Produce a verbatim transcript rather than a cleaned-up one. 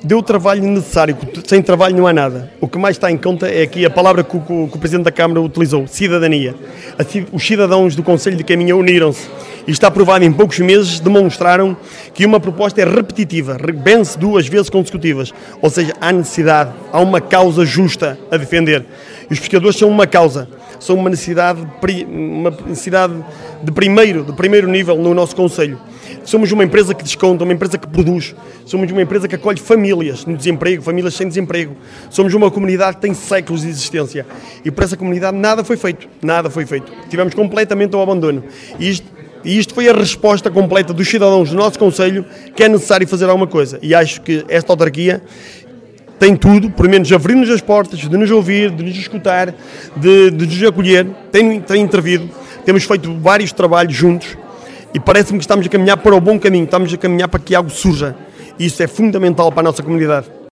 deu o trabalho necessário, sem trabalho não há nada. O que mais está em conta é aqui a palavra que o, que o Presidente da Câmara utilizou, cidadania. Os cidadãos do Conselho de Caminha uniram-se e está provado em poucos meses, demonstraram que uma proposta é repetitiva, vence duas vezes consecutivas, ou seja, há necessidade, há uma causa justa a defender. E os pescadores são uma causa, são uma necessidade, uma necessidade de primeiro, de primeiro nível no nosso Conselho. Somos uma empresa que desconta, uma empresa que produz, somos uma empresa que acolhe famílias no desemprego, famílias sem desemprego. Somos uma comunidade que tem séculos de existência e por essa comunidade nada foi feito, nada foi feito. Tivemos completamente ao abandono. E isto, e isto foi a resposta completa dos cidadãos do nosso Conselho que é necessário fazer alguma coisa. E acho que esta autarquia tem tudo, por menos abrir-nos as portas, de nos ouvir, de nos escutar, de, de nos acolher, tem, tem intervido, temos feito vários trabalhos juntos. E parece-me que estamos a caminhar para o bom caminho, estamos a caminhar para que algo surja. E isso é fundamental para a nossa comunidade.